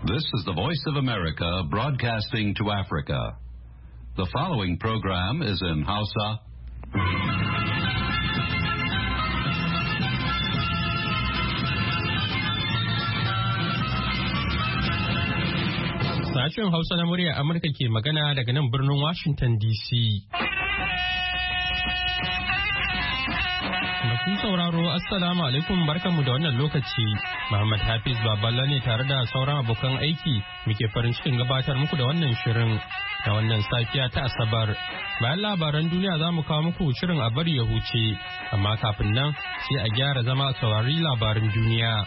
This is the Voice of America broadcasting to Africa. The following program is in Hausa. Sashen Hausa na murya Amurka ke magana daga nan birnin Washington DC. Masu sauraro, Assalamu alaikum, barkanmu da wannan lokaci. Muhammad Hafiz Baballa ne tare da sauran abokan aiki muke farin cikin gabatar muku da wannan shirin da wannan safiya ta Asabar. Bayan labaran duniya za mu kawo muku shirin a bari ya huce, amma kafin nan sai a gyara zama a saurari labaran duniya.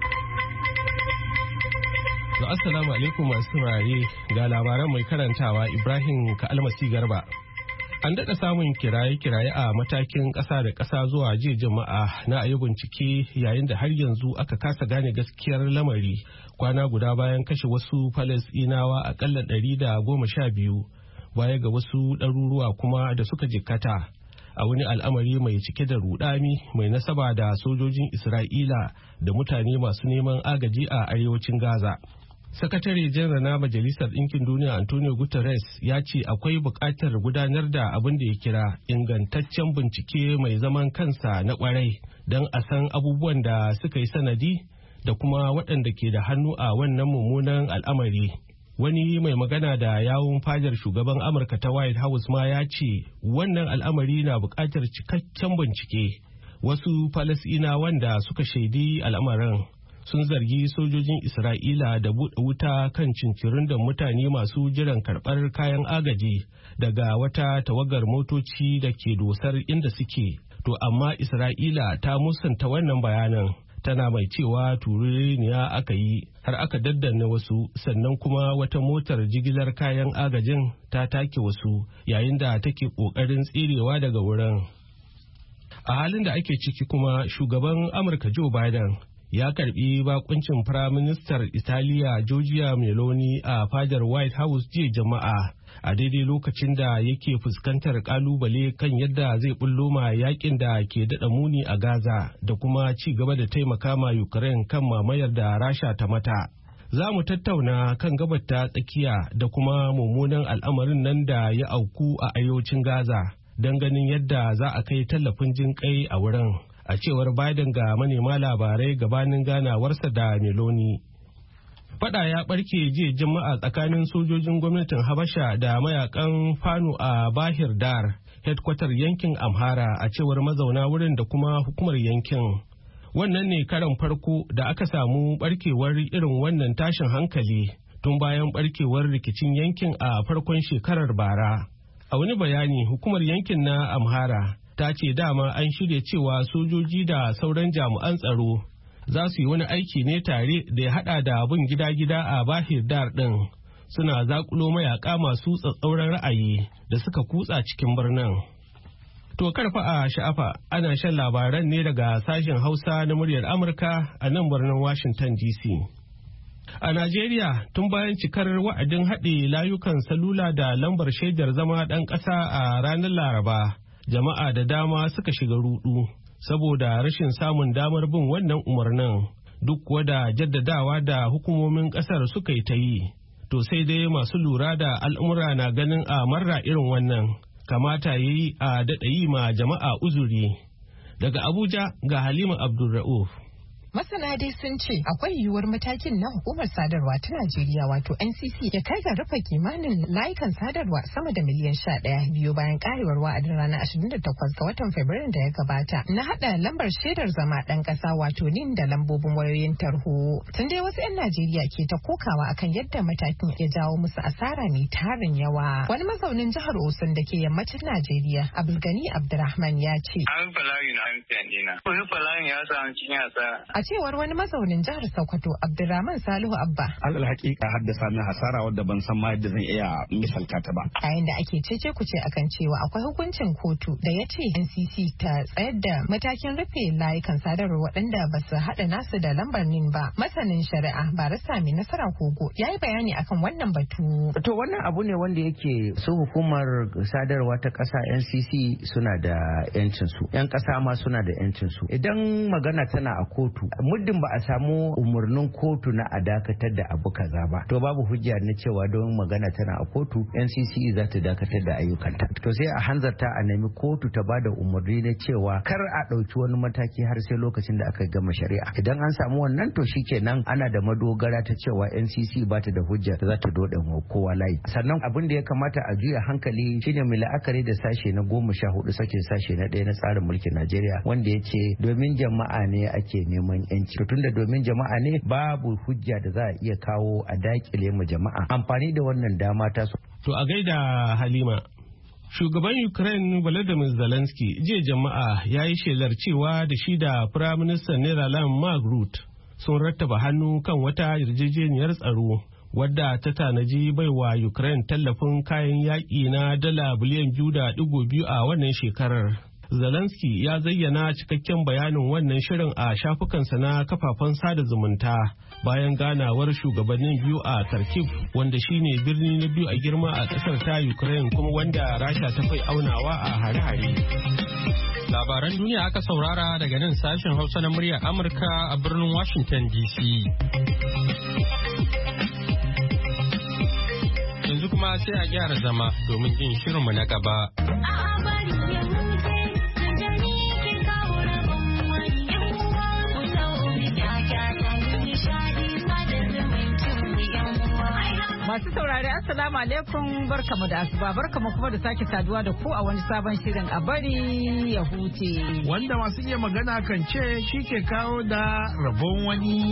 Assalamu alaikum masu saurare, ga labaran mai karantawa Ibrahim Ka'almasi Garba. An daɗa samun kiraye-kiraye a matakin ƙasa da ƙasa zuwa jiya Juma'a na ayi bincike yayin da har yanzu aka kasa gane gaskiyar lamari kwana guda bayan kashe wasu Falasɗinawa aƙalla 112 baya ga wasu ɗaruruwa kuma da suka jikkata a wani al'amari mai cike da rudami mai nasaba da sojojin Isra'ila da mutane masu neman agaji a arewacin Gaza. Sakatare janar na Majalisar Ɗinkin Duniya Antonio Guterres ya ce akwai buƙatar gudanar da abin da ya kira ingantaccen bincike mai zaman kansa na ƙwarai don a san abubuwan da suka yi sanadi da kuma waɗanda ke da hannu a wannan mummunan al'amari. Wani mai magana da yawun fadar shugaban Amurka ta White House ma ya ce wannan al'amari na buƙatar cikakken bincike. Wasu Falasɗinawa wanda suka shaidi al'amarin sun zargi sojojin Isra'ila da buɗe wuta kan cincirin da mutane masu jiran karɓar kayan agaji daga wata tawagar motoci da ke dosar inda suke. To amma Isra'ila ta musanta wannan bayanan, tana mai cewa turureniya aka yi har aka daddanne wasu, sannan kuma wata motar jigilar kayan agajin ta take wasu yayin da take ƙoƙarin tserewa daga wurin. A halin da ake ciki kuma, shugaban Amurka Joe Biden ya karbi bakuncin Firaministar Italiya Giorgia Meloni a fadar White House jiya Juma'a a daidai lokacin da yake fuskantar kalubale kan yadda zai bullo ma yakin da ke daɗa muni a Gaza da kuma ci gaba da taimaka ma Ukraine kan mamayar da Rasha ta mata. Za mu tattauna kan gabar ta tsakiya da kuma mummunan al'amarin nan da ya auku a arewacin Gaza don ganin yadda za a kai tallafin jin kai a wurin. A cewar Biden ga manema labarai gabanin ganawarsa da Meloni. Fada ya barke jiya Juma'a tsakanin sojojin gwamnatin Habasha da mayakan Fano a Bahir Dar, headquarter yankin Amhara, a cewar mazauna wurin da kuma hukumar yankin. Wannan ne karan farko da aka samu barkewar irin wannan tashin hankali tun bayan barkewar rikicin yankin a farkon shekarar bara. A wani bayani, hukumar yankin na Amhara ta ce dama an shirya cewa sojoji da sauran jami'an tsaro za su yi wani aiki ne tare da ya hada da bin gida-gida a Bahir Dar din, suna zakulo mayaka masu tsatsauran ra'ayi da suka kutsa cikin birnin. To karfa a sha'afa, ana shan labaran ne daga sashen Hausa na muryar Amurka a nan birnin Washington DC. A Najeriya, tun bayan cikar wa'adin haɗe layukan salula da lambar shaidar zama ɗan ƙasa a ranar Laraba, jama'a da dama suka shiga rudu saboda rashin samun damar bin wannan umarnin, duk kuwa da jaddadawa da hukumomin kasar suka yi ta yi. To sai dai masu lura da al'amura na ganin a marra irin wannan kamata ya yi a daɗa yi ma jama'a uzuri. Daga Abuja ga Halima Abdulra'uf. Masana dai sun ce akwai yiwuwar matakin na hukumar sadarwa ta Najeriya wato NCC ya kai ga rufe kimanin layukan sadarwa sama da miliyan 11 biyu bayan karewar wa'adin ranar 28 ga watan Fabrairu da ya gabata na hada lambar shaidar zama dan kasa wato NIN da lambobin wayoyin tarho. Tun dai wasu 'yan Najeriya ke ta kokawa akan yadda matakin ya jawo musu asara mai tarin yawa. Wani mazaunin jihar Osun da ke yammacin Najeriya, Abdulgani Abdurrahman ya ce. An falayin an dina. Kuma falayin ya samu cikin asara. A cewar wani mazaunin jihar Sokoto, Abdurrahman Salihu Abba. Alal hakika haddasa min hasara wadda ban san ma yadda zan iya misalta ta ba. Yayin da ake cece kuce akan cewa akwai hukuncin kotu da ya ce NCC ta tsayar da matakin rufe layukan sadarwa waɗanda ba su haɗa nasu da lambar NIN ba. Masanin shari'a Barista Mai Nasara Kogo ya yi bayani akan wannan batu. To wannan abu ne wanda yake su hukumar sadarwa ta ƙasa NCC suna da 'yancin su. 'Yan ƙasa ma suna suna da yancin su. Idan magana tana a kotu, muddin ba a samu umarnin kotu na a dakatar da abu kaza ba, to babu hujja na cewa don magana tana a kotu NCCE za ta dakatar da ayyukanta. To sai a hanzarta a nemi kotu ta bada umarni na cewa kar a ɗauki wani mataki har sai lokacin da aka gama shari'a. Idan an samu wannan to shikenan ana da madogara ta cewa NCC ba ta da hujja da za ta dode kowa layi. Sannan abin da ya kamata a juya hankali shine mai la'akari da sashe na 14 sakin sashe na 1 na tsarin mulkin Najeriya wanda ya ce domin jama'a ne ake neman yanci. To tunda domin jama'a ne babu hujja da za a iya kawo a dakile mu jama'a amfani da wannan dama ta. To a gaida Halima. Shugaban Ukraine Volodymyr Zelensky jiya jama'a ya yi shelar cewa da shi da Firaministan Netherlands Mark Rutte sun rattaba hannu kan wata yarjejeniyar tsaro wadda ta tanaji baiwa Ukraine tallafin kayan yaƙi na dala biliyan 2.2 a wannan shekarar. Zelensky ya zayyana cikakken bayanin wannan shirin a shafukansa na kafafen sada zumunta bayan ganawar shugabannin biyu a Kharkiv wanda shine birni na biyu a girma a ƙasar ta Ukraine kuma wanda Rasha ta fai aunawa a hare-hare. Labaran duniya aka saurara daga nan sashen Hausa na muryar Amurka a birnin Washington DC. Yanzu kuma sai a gyara zama domin jin shirinmu na gaba. Masu saurari assalamu alaikum barkamu da asuba barkamu kuma da sake saduwa da ku a wani sabon shirin a bari ya huce. Wanda masu iya magana kan ce shi ke kawo da rabon wani.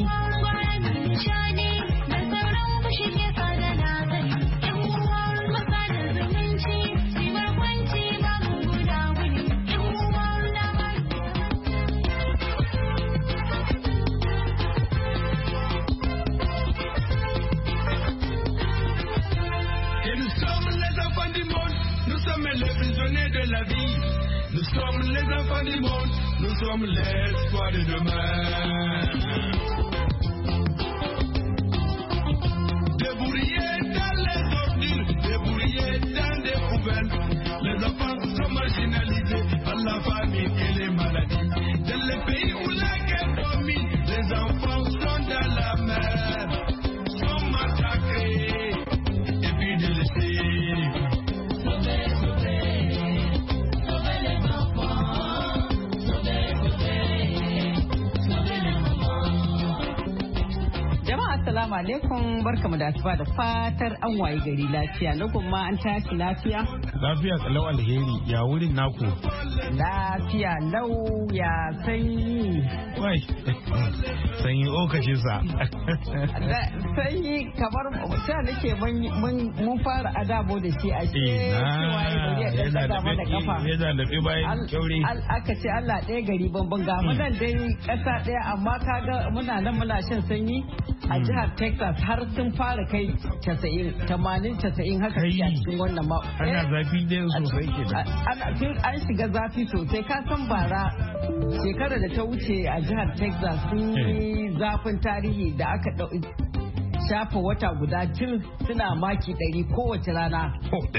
Nous sommes les enfants du monde, nous sommes l'espoir de demain. Débrouillés dans les ordures, débrouillés dans des poubelles. Les enfants sont marginalisés par la famine et les maladies. Dans les pays où la guerre domine, les enfants sont dans la mer, sont massacrés et puis délaissés. Assalamu alaikum barkamu da asuba da fatar an waye gari lafiya na kuma an tashi lafiya. Lafiya kalau alheri ya wurin naku. Lafiya lau ya sanyi. Wai sanyi okashin sa. Sanyi kamar sha nake mun fara adabo da shi a shi. Yana da laɓe bayan kyauri. Aka ce Allah ɗaya gari banban ga munan dai ƙasa ɗaya amma kaga muna nan muna shan sanyi a jihar Texas har sun fara kai 80-90 haka a cikin wannan ma. Ana zafi dai sosai ke da. An shiga zafi sosai ka san bara shekarar da ta wuce a jihar Texas sun yi zafin tarihi da aka shafa wata guda cin suna maki 100 kowace rana.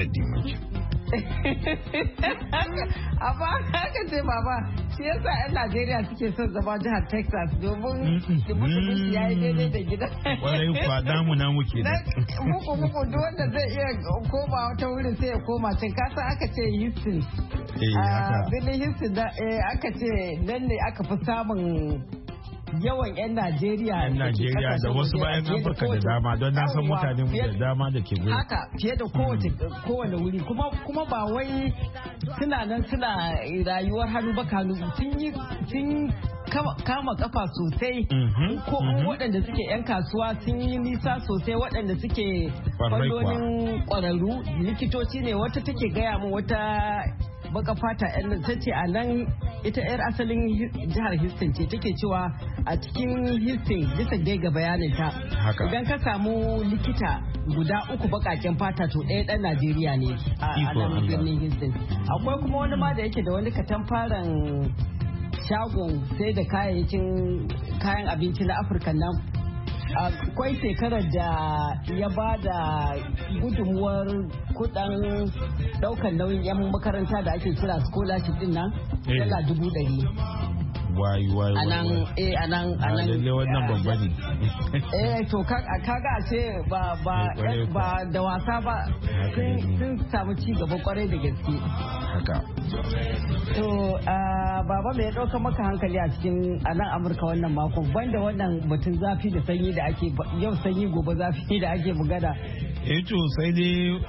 Amma haka ce baba shi yasa 'yan Najeriya suke son zama jihar Texas domin mutum ya yi daidai da gida. Kwarai kwa damu na muke da. Muku duk wanda zai iya koma wata wurin sai ya koma can kasa aka ce Houston. Birnin Houston aka ce nan ne aka fi samun yawan 'yan Najeriya da wasu bayan Afirka da dama don na san mutane da dama da ke gudu. Haka fiye da kowane wuri kuma ba wai suna nan suna rayuwar hannu ba kanu sun kama kafa sosai ko waɗanda suke 'yan kasuwa sun yi nisa sosai waɗanda suke fannonin ƙwararru likitoci ne wata take gaya min wata baka fata yan ta ce a nan ita yar asalin jihar Houston ce take cewa a cikin Houston bisa dai ga bayanin ta idan ka samu likita guda 3 bakaken fata to ɗaya ɗan Najeriya ne a nan birnin Houston. Akwai kuma wani ma da yake da wani katamfaran shagon sai da kayan abinci na Afirka nan. Akwai shekarar da ya ba da gudunmuwar kudin daukan nauyin 'yan makaranta da ake kira scholarship din nan dala 100,000. wai anan lalle wannan babba ne. To kaga ce ba da wasa ba sun samu ci gaba kwarai da gaske haka. To baba mai ɗauka maka hankali a cikin anan Amurka wannan makon banda wannan batun zafi da sanyi da ake yau sanyi gobe zafi da ake bugada. To sai dai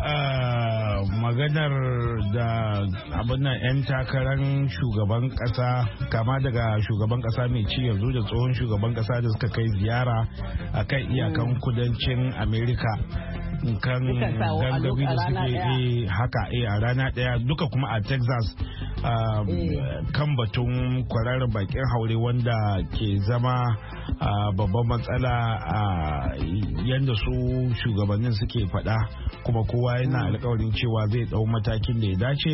maganar da abin nan 'yan takarar shugaban kasa kama daga shugaban kasa mai ci yanzu da tsohon shugaban kasa da suka kai ziyara a kan iyakan kudancin Amerika kan gangami da suke haka a rana daya duka kuma a Texas kan batun kwararar bakin haure wanda ke zama babban matsala a yadda su shugabannin suke faɗa kuma kowa yana alkawarin cewa zai ɗau matakin da ya dace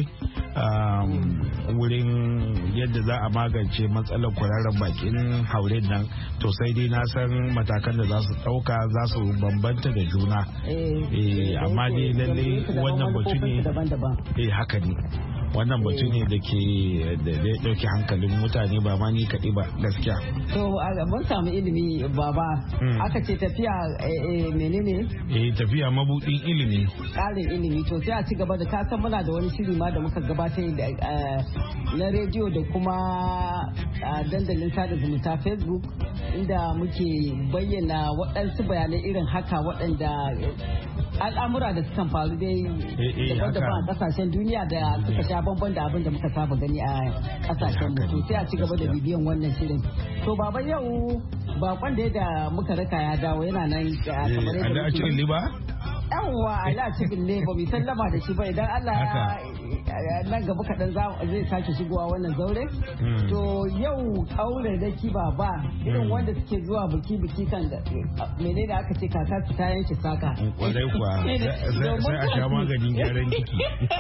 wurin yadda za a magance matsalar kwararar bakin haure nan. To sai dai na san matakan da za su ɗauka za su bambanta da juna amma dai lalle wannan batu ne haka ne wannan batu ne da ke da ya dauki hankalin mutane ba ma ni kaɗai ba gaskiya. To mun samu ilimi baba aka ce tafiya menene? Tafiya mabudin ilimi. Ƙarin ilimi to sai a ci gaba da kasan muna da wani shiri ma da muka gabatar na rediyo da kuma dandalin sada zumunta Facebook inda muke bayyana waɗansu bayanai irin haka waɗanda al'amura da sukan faru dai daban-daban a kasashen duniya da suka sha bamban da abin da muka saba gani a kasashen mu. To sai a ci gaba da bibiyan wannan shirin. To baba yau bakon da muka raka ya dawo yana nan kamar yadda cikin liba yawwa ala cikin ne ba mu sallama da shi ba idan Allah nan gaba kaɗan zai sake shigowa wannan zaure. To yau aure da ki baba irin wanda suke zuwa biki kan da menene aka ce kaka su ta yanke saka. Kwarai kuwa sai a sha maganin gyaran ciki.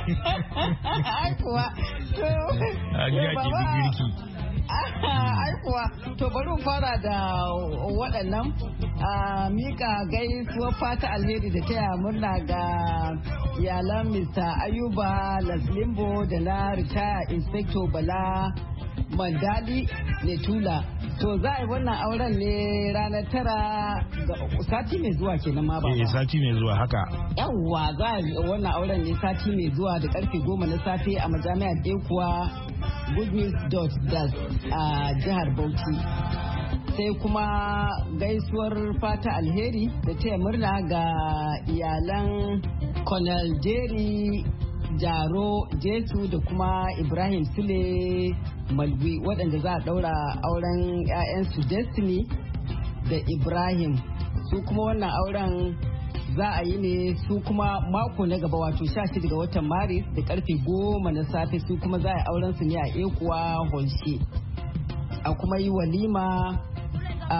Ai kuwa. A girki. Ai kuwa to bari fara da waɗannan mika gaisuwar fata alheri da taya murna ga iyalan Mr. Ayuba Laslimbo da na ritaya Inspector Bala Mandali Netula. To za a yi wannan auren ne ranar 9 ga sati mai zuwa kenan ma ba. Sati mai zuwa haka. Yawwa za a yi wannan auren ne sati mai zuwa da karfe 10 na safe a majami'ar Ekuwa goodnews.das a jihar Bauchi. Sai kuma gaisuwar fata alheri da taya murna ga iyalan Colonel Jerry Jaro Jesu da kuma Ibrahim Sule Malwi waɗanda za a ɗaura auren 'ya'yansu Destiny da Ibrahim. Su kuma wannan auren za a yi ne su kuma mako na gaba wato 16 ga watan Maris da karfe 10 na safe. Su kuma za a yi auren su ne a Ekuwa Holshe. A kuma yi walima a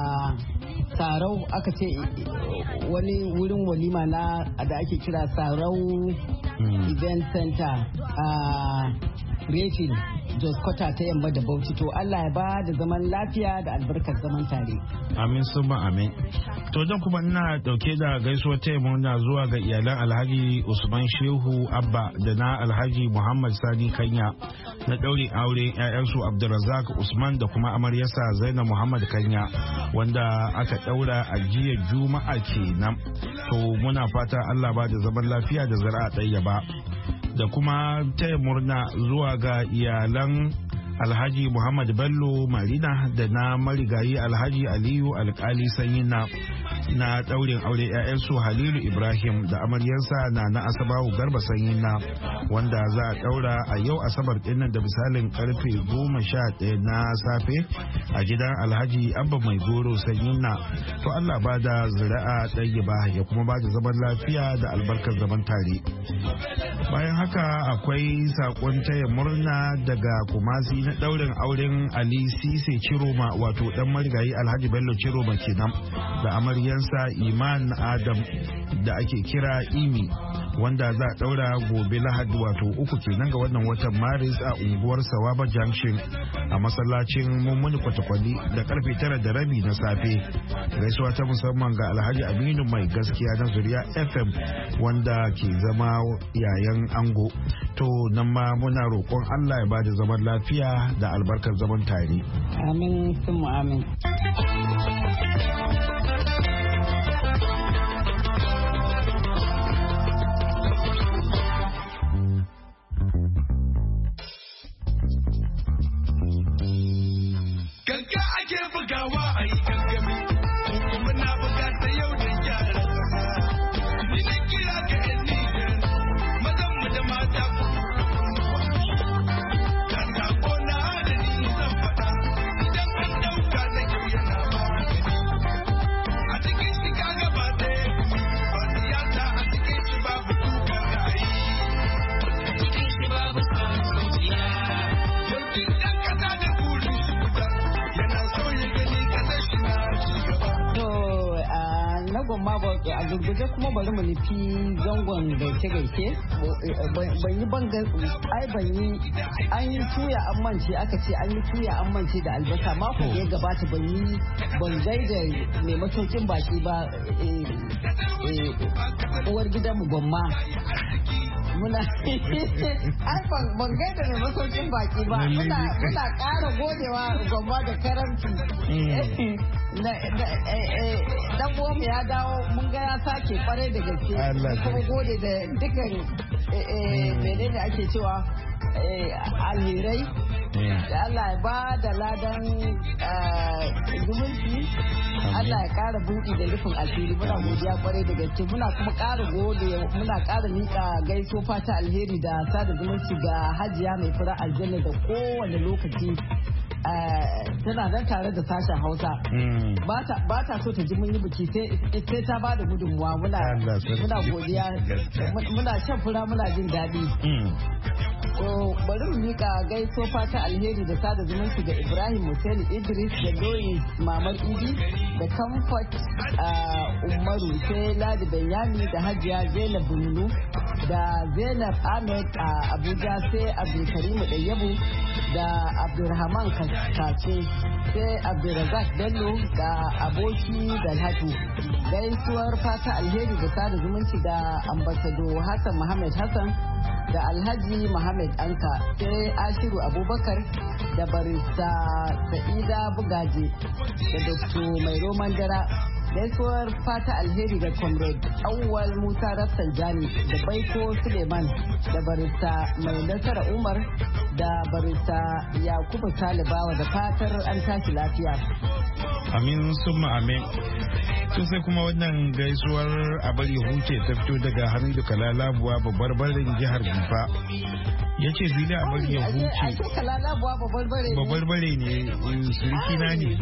Sarau aka ce wani wurin walima na da ake kira Sarau Event Center a Refin Jos Kwata ta yamma da Bauchi. To Allah ya ba da zaman lafiya da albarkar zaman tare. Amin summa amin. To dan kuma ina dauke da gaisuwar taimu na zuwa ga iyalan Alhaji Usman Shehu Abba da na Alhaji Muhammad Sani Kanya na daure aure ƴaƴansu Abdulrazak Usman da kuma amaryarsa Zainab Muhammad Kanya wanda aka daura a jiya Juma'a kenan. To muna fata Allah ba da zaman lafiya da zuri'a ɗayyaba. Da kuma taya murna zuwa ga iyalan Alhaji Muhammad Bello Marina da na marigayi Alhaji Aliyu Alkali Sanyi na daurin aure 'ya'yansu Halilu Ibrahim da amaryarsa na Asabawu Garba Sanyi wanda za a daura a yau Asabar dinnan da misalin karfe 11 na safe a gidan Alhaji Abba Mai Goro Sanyi to Allah ba da zuri'a ɗayyiba ya kuma ba da zaman lafiya da albarkar zaman tare. Bayan haka akwai sakon taya murna daga Kumasi na daurin auren Ali Sise Ciroma wato dan marigayi Alhaji Bello Ciroma kenan da amaryarsa ɗansa Iman Adam da ake kira Imi, wanda za a ɗaura gobe Lahadi wato 3 kenan ga wannan watan Maris a unguwar Sawaba Junction a masallacin Mummuni Kwatakwali da karfe 9:30 na safe. Gaisuwa ta musamman ga Alhaji Aminu mai gaskiya na Zuriya FM wanda ke zama yayan ango. To nan ma muna roƙon Allah ya bada zaman lafiya da albarkar zaman tare. Amin, sun amin. Ganga ake bugawa a yi gangami, muna buga ta yau da gyara kasa. Ni da kira ga 'yan Nijar, mazan mu da mata ku. Dan sako na da ni zan faɗa, idan an ɗauka da kyau yana magani. A cikin shi kaga ba ɗaya gumi, ba siyasa a cikin shi babu tuka da yi. A cikin shi babu son zuciya. Yau duk ɗan ƙasa da burin shi guda. Na gwamma a gurguje kuma bari mu nufi zangon gaishe-gaishe ban yi bangan ai ban yi an yi tuya an mance aka ce an yi tuya an mance da albasa mako da ya gabata ban gaida mai masaukin baki ba uwar gidanmu gwamma muna ai ban gaida mai masaukin baki ba muna ƙara godewa gwamma da karamci dan uwanmu ya dawo mun ga ya sake kwarai da gaske kuma gode da dukkan menene ake cewa alherai da Allah ya ba da ladan zumunci Allah ya kara buɗi da rufin asiri muna godiya kwarai da gaske muna kuma kara gode muna kara mika gaiso fata alheri da sada zumunci ga Hajiya mai fura aljanna da kowane lokaci tana nan tare da sashen Hausa ba ta so ta ji mun yi biki sai ta ba da gudunmuwa muna godiya muna shan fura muna jin daɗi bari mu mika gaiso fata alheri da sada zumunci ga Ibrahim Hussein Idris da Doyin Mamar Idi da Comfort Umaru sai Ladi Benyami da Hajiya Zainab Bunu da Zainab Ahmed a Abuja sai Abdulkarim Dayyabu da Abdulrahman Kace sai Abdulrazak Bello da Aboki Dalhatu gaisuwar fata alheri da sada zumunci da Ambassador Hassan Muhammad Hassan da Alhaji Muhammad Anka sai Ashiru Abubakar da Barista Sa'ida Bugaje da Dr. Mai Roman Dara gaisuwar fata alheri ga Comrade Awwal Musa Rafsanjani da Baiko Suleiman da Barista Mai Nasara Umar da Barista Yakubu Talibawa da fatar an tashi lafiya. Amin summa amin. To sai kuma wannan gaisuwar abar ya huce ta fito daga Hamidu Kalalabuwa babbar barin jihar Gifa. Ya ce fili a bari ya huce. Babbar bare ne, suriki na ne.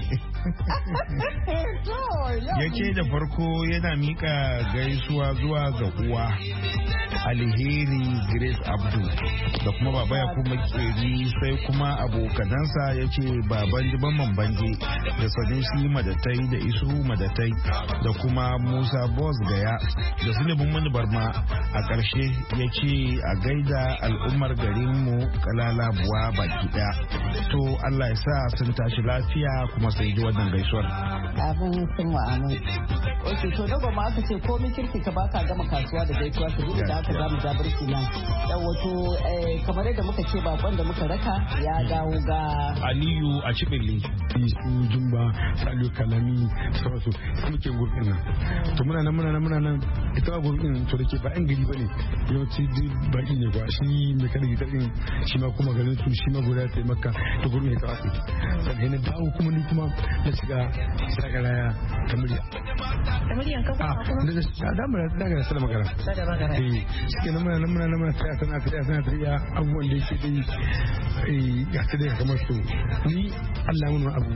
Ya ce da farko yana mika gaisuwa zuwa ga uwa Alheri Grace Abdu da kuma baba ya kuma keri sai kuma abokanansa ya ce baban jiban bange da Sanusi Madatai da Isu Madatai da kuma Musa Boss Gaya da Suleiman Mani Barma a ƙarshe ya ce a gaida al'ummar garinmu Kalalabuwa baki ɗaya. To Allah ya sa sun tashi lafiya kuma sai ji wannan gaisuwar. Abin sun ma'amu. Ok, to daga ma aka ce komi kirki ka baka gama kasuwa da gaisuwa su gudu da aka zamu zabarki nan. Wato kamar yadda muka ce bakon da muka raka ya dawo ga Aliyu a Cibili. Su Jumba, Saliu Kalami, sauransu muke gurbin nan. To muna nan ita ba gurbin to da ke ba 'yan gari ba ne. Yawanci baki ne ba shi mai kada gitar din shi ma kuma garin su shi ma guda ta maka ta gurbin ya kawo. Sannan na dawo kuma ni kuma na shiga sagaraya ta murya. Da muryan kan kuma? Da murya ta daga sada magana. Sada magana. Shi ke nan tsaya tana tafiya abubuwan da yake dai ya ta dai kamar su. Ni Allah mun abu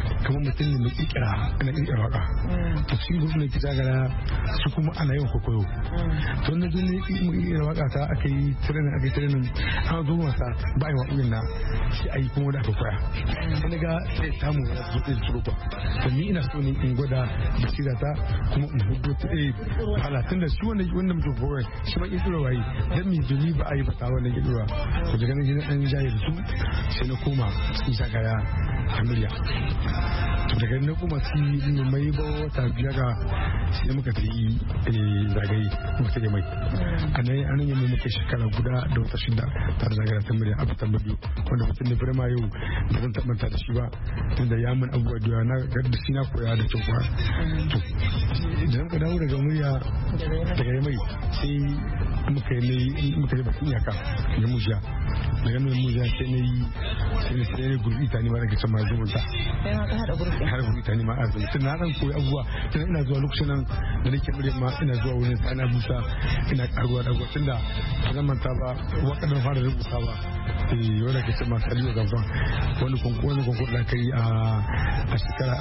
kamar mutum ne mai kikira ana kikira waka to shi gudu ne kisa gara su kuma ana yin kokoyo to na jini kikira waka ta aka yi training an zo wasa ba yi waƙoƙin na shi a yi kuma da aka koya wani ga sai samu ya zo ɗin turo ba to ni ina so ne in gwada basira ta kuma in hudu ta halatun da shi wanda mutum koyar shi ma kikira wayi dan mi domin ba a yi ba ta wannan kikira to daga nan gina ɗan jaye da su sai na koma cikin shagaya a murya to daga nan kuma su mai ba wata biyar ga sai muka ta yi zagaye muka ta mai a nan yi muka shekara guda da wata shida tare zagaya ta murya a fitan biyu wanda mutum da firma yau da zan tabbata da shi ba tunda ya mun abubuwa da yawa na da shi na koya da kyau kuwa to idan ka dawo daga murya daga mai sai muka yi bakin iyaka da mujiya daga nan mujiya sai na yi sai na gurbi ta ne ma daga can ma zumunta har gurbi ta ne ma azumi tun na dan koyi abubuwa tun ina zuwa lokacin nan da nake murya ma ina zuwa wurin sana busa ina karuwa da gwatun da zan manta ba wakadan fara rubuta ba wanda ke ce masu aliyu gaban wani konkur da kai a shekara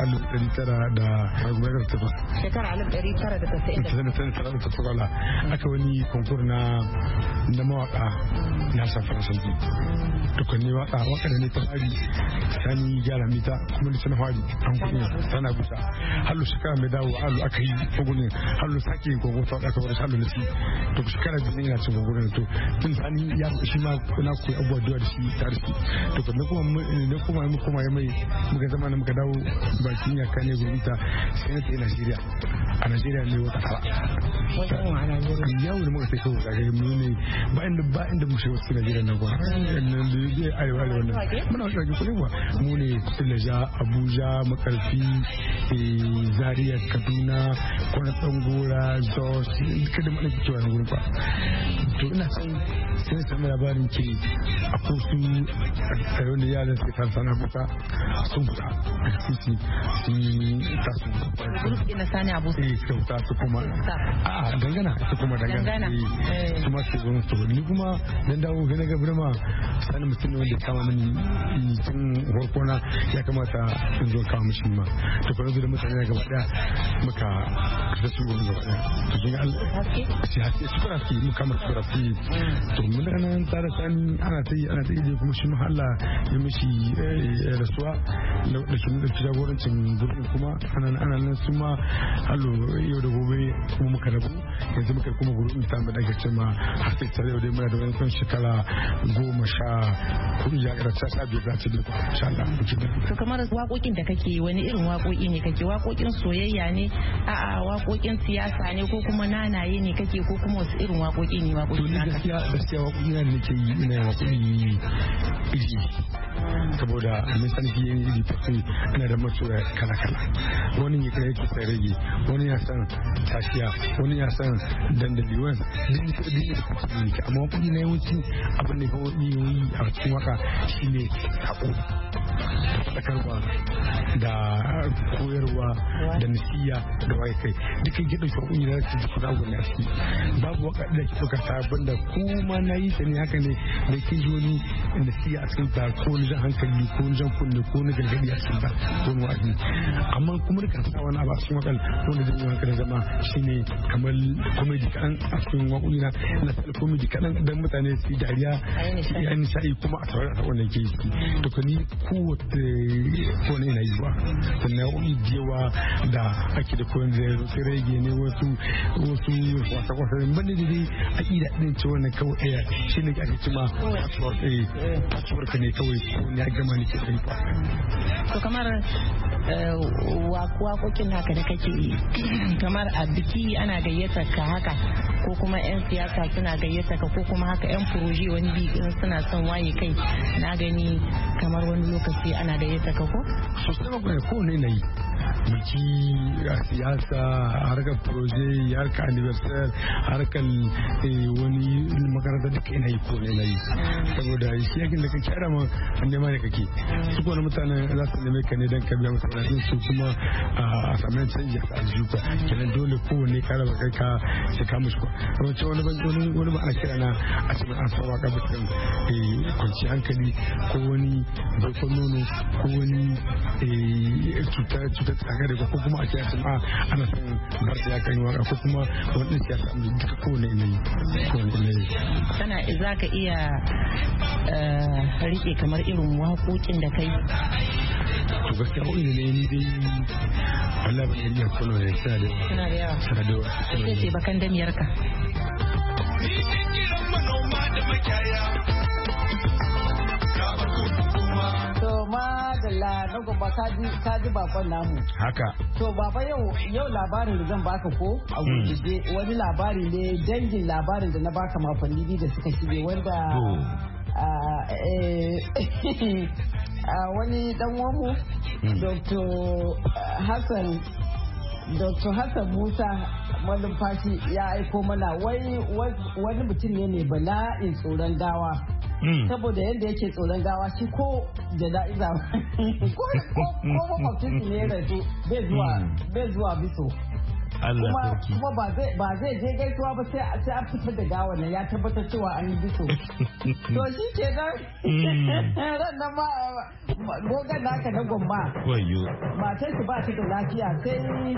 1998 shekara 1998 aka wani konkur na mawaka na san faransanci tukunni waka da ne ta fari sani gyara mita kuma da sana fari an kuɗi tana busa hallu shekara mai dawo hallu aka yi kogunin hallu sake yin kogun ta aka wani hallu na ci to shekara biyu ina cin kogunin to tun sani ya shi ma na koyi abubuwa da shi tare shi to kuma ya mai muka zama na muka dawo bakin yaka ne gurita sai na tafi Najeriya a Najeriya ne wata fara yau da muka sai kawo zagaye mu ne ba inda mu shiga cikin Najeriya na gwa nan da zai arewa nan muna wasu rage kuɗi mu ne Tilaja Abuja Makarfi Zaria Kaduna Kwana Tsangora Jos kada mu ɗauki cewa na gurin kwa to ina son sai sami labarin ke a kosu a yau da yaran sai ta sana buka sun buka a cikin sun tasu na sani abu suka buka su kuma a dangana su kuma dangana su ma su zo su ni kuma dan dawo ga naga birma sani mutum ne wanda kama mini tun farkona ya kamata in zo kawo mishi ma to kuma da mutane gaba daya muka da su gurin gaba daya to kin haske su fara su mu kamar su fara su to mun da nan tare sani ana ta yi kuma shi mahalla ya mishi rasuwa da shi da jagorancin gurbin kuma ana nan su ma hallo yau da gobe kuma muka rabu yanzu muka kuma gurbin ta mu daga cewa har sai tare da muna da wani kan shekara 14 ya karanta ta biyu za ta da insha Allah to kamar waƙoƙin da kake wani irin waƙoƙi ne kake waƙoƙin soyayya ne a'a waƙoƙin siyasa ne ko kuma nanaye ne kake ko kuma wasu irin waƙoƙi ne waƙoƙi naka gaskiya waƙoƙi na nake yi ina yin waƙoƙi iri saboda mai sanki yin iri fasai ina da masoya kala-kala wani ya kai yake sai rage wani ya san tashiya wani ya san dandali wani duk da kuma ne amma waƙoƙi na yawanci abin da kawai yi a cikin waka shine haƙo faɗakarwa da koyarwa da nasiya da waye kai dukkan ki dauki waƙoƙi da su kuɗa gwani a ciki babu waka da ki ɗauka ta banda kuma na yi ta ne haka ne da ke ji wani nasiya a cikin ta ko ni jan hankali ko ni jan kunne ko ni gargaɗi a cikin ta ko ni wa'azi amma kuma da sa wani abu a cikin wakal wanda zai yi hankali zama shine kamar komedi kaɗan a cikin waƙoƙi na tsala komedi kaɗan don mutane su yi dariya ya nishaɗi kuma a tsarar da wannan ke yi to ka ni kowane yana yi ba sannan waƙoƙi da yawa da ake da kowane da su rage ne wasu wasa-wasa ne bane da dai a ƙida ɗin ce wannan kawai ɗaya shi ne ake cima patchwork ne kawai ko ne ya gama ne ke kai ba. To kamar waƙoƙin naka da kake yi kamar a biki ana gayyata ka haka ko kuma 'yan siyasa suna gayyata ka ko kuma haka 'yan furoji wani bi suna son waye kai na gani kamar wani lokaci ana gayyata ka ko? Sosai ba ko ne na yi biki siyasa harkar proje harkar anniversary harkar wani makaranta duka ina yi ko ne na yi saboda shi yakin da kake ara ma an nema ne kake su kuma mutanen za su neme ka ne don ka biya masu su kuma a samun canji a aljuka kenan dole kowanne ka raba kai ka sai ka mushi kuma ce wani ba ana kira na a cikin an sawa ka bisan kwanci hankali ko wani baikon nono ko wani cutar tsakari ko kuma a kira sun ana son bar da ya kan yi waka ko kuma wani siyasa amma duka kowane ne sana za ka iya rike kamar irin waƙoƙin da kai to gaskiya ko ne ni dai Allah ba iya kono ne suna da yawa sai ce bakan damiyar ka na gaba ka ji bakon namu haka to baba yau labarin da zan baka ko a gurguje wani labari ne dangin labarin da na baka makonni biyu da suka shige wanda wani dan wamu Dr. Hassan Musa malumfashi ya aiko mana wani mutum ne mai bala'in tsoron gawa. Saboda yadda yake tsoron gawa shi ko jana'iza ko makwabcin ne ya rasu bai zuwa biso. Kuma ba zai je gaisuwa ba sai an fitar da gawa nan ya tabbatar cewa an yi biso. To shi ke nan ran nan ma gogon naka na gwamma. Matar shi ba ta da lafiya sai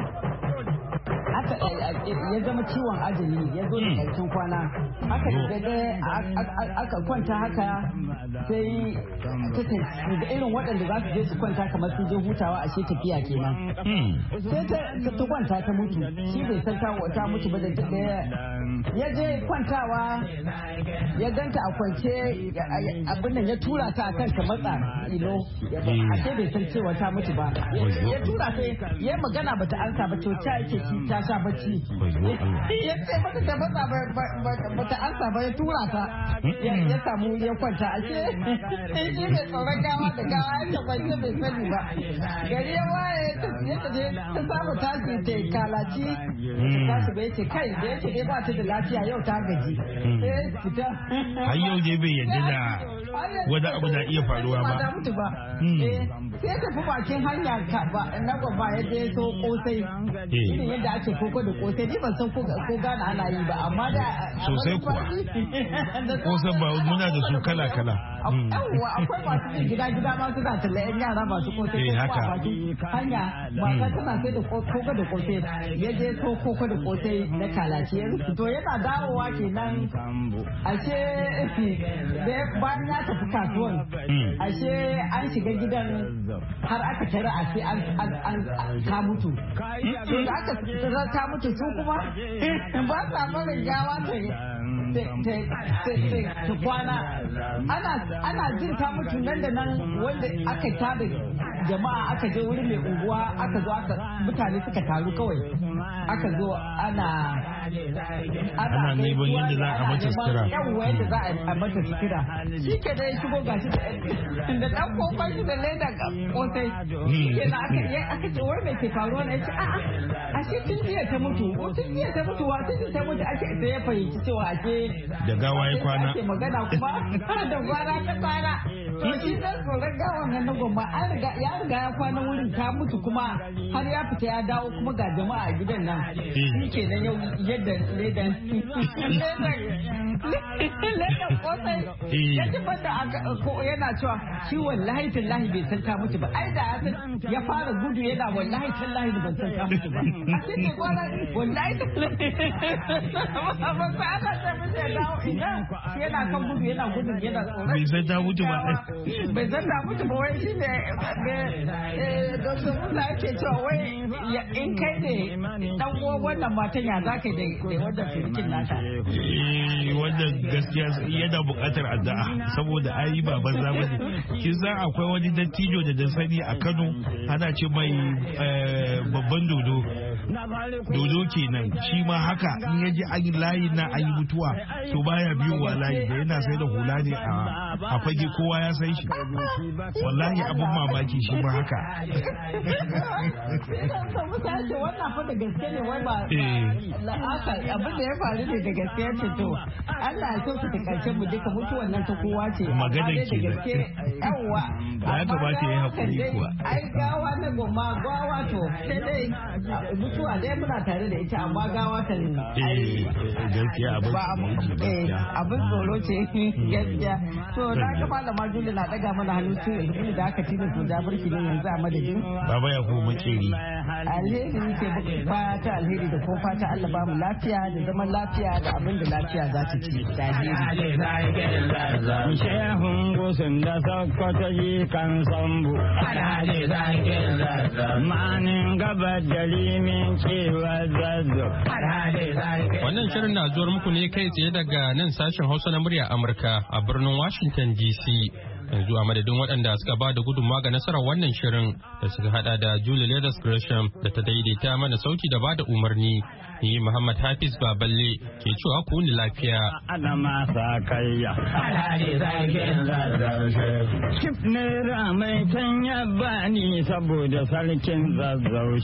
ya zama ciwon ajali ya zo da ƙarshen kwana haka aka kwanta haka sai da irin waɗanda za su je su kwanta kamar sun je hutawa a tafiya kenan sai ta kwanta ta mutu shi bai san ta mutu ba da ya je kwantawa ya ganta a kwance abin nan ya tura ta akan ta matsa ashe bai san cewa ta mutu ba ya tura ta ya magana bata ansa ba to ta yake ta sha bacci ya ce mata ta matsa bata ansa ba ya tura ta ya samu ya kwanta ashe shi bai tsoron gawa da gawa ya tabbace bai sani ba gari ya waye ta samu tashi ta kalaci ta tashi bai ce kai da yake dai ba ta da lafiya yau ta gaji sai fita har yau dai bai yadda da wani abu na iya faruwa ba sai tafi bakin hanya na gwamba yadda ya so kosai irin yadda ake koko da kosai ni ban san ko gane ana yi ba amma da sosai kuwa kosan ba muna da su kala yawwa akwai masu yin gida ma suna talla yan yara masu kosai ko a bakin hanya mata tana sai da koko da kosai ya je so koko da kosai na kalaci to yana dawowa kenan ashe bayan ya tafi kasuwan ashe an shiga gidan har aka tare ashe an ka mutu to da aka tare ta mutu su kuma ba sa barin gawa ta kwana ana jin ta mutu nan da nan wanda aka tada jama'a aka je wurin mai unguwa aka zo mutane suka taru kawai aka zo ana neman yadda za a mata sutura yawwa yadda za a mata sutura shi ke da ya shigo gashi da dan kofar shi da leda kosai ke na aka ce wai mai ke faruwa na yace a shi tun jiya ta mutu wa tun ta mutu ake sai ya fahimci cewa ake da gawa ya kwana ake magana kuma da gwara ta kwana to shi dan tsoron gawan nan na gomma ya riga ya kwana wurin ta mutu kuma har ya fita ya dawo kuma ga jama'a a gidan nan shi ke nan yau yadda ledan kosai ya tabbata yana cewa shi wallahi tallahi bai san ta mutu ba ai da ya fara gudu yana wallahi tallahi ban san ta mutu ba a cikin kwana wallahi tallahi ba sa ana ta mutu ya dawo idan yana kan gudu yana gudun yana tsoron bai san ta mutu ba bai san ta mutu ba wai shi ne Dr. Musa yake cewa wai in kai ne dan uwan wannan matan ya za ka da wannan firkin nata wannan gaskiya yana buƙatar addu'a saboda ayi ba banza bane kin san akwai wani dattijo da sani a Kano ana ce mai babban dodo kenan shi ma haka in yaji an layi na an yi mutuwa to baya biyowa layi da yana sai da hula ne a fage kowa ya san shi wallahi abun mamaki shi ma haka wannan fa da gaske ne wai ba abin da ya faru ne da gaske ce to Allah ya so su ta karshe mu duka mutuwan nan ta kowa ce maganar ke yawa ya kamata ya hakuri kuwa ai gawa na goma gawa to sai dai mutuwa dai muna tare da ita amma gawa ta gaskiya abin tsoro ce gaskiya to na ga malama Juli na daga mana hannu su inda da aka tina to jabirki ne yanzu a madadin baba ya ko makeri alheri nake fata alheri da ko fata Allah ba mu lafiya da zaman lafiya da abin da lafiya za ta ci da alheri shehun gusun da sokoto yi kan sambu manin gaba da limin cewa zazzo. Wannan shirin na zuwar muku ne kai tsaye daga nan sashen Hausa na murya Amurka a birnin Washington DC. Yanzu a madadin waɗanda suka ba da gudunmawa ga nasarar wannan shirin da suka hada da Julie Leathers Gresham da ta daidaita mana sauti da ba da umarni. Ni Muhammad Hafiz Baballe ke cewa ku ni lafiya. Adama sa kayya. Skip ne ramai can ya bani saboda sarkin zazzau.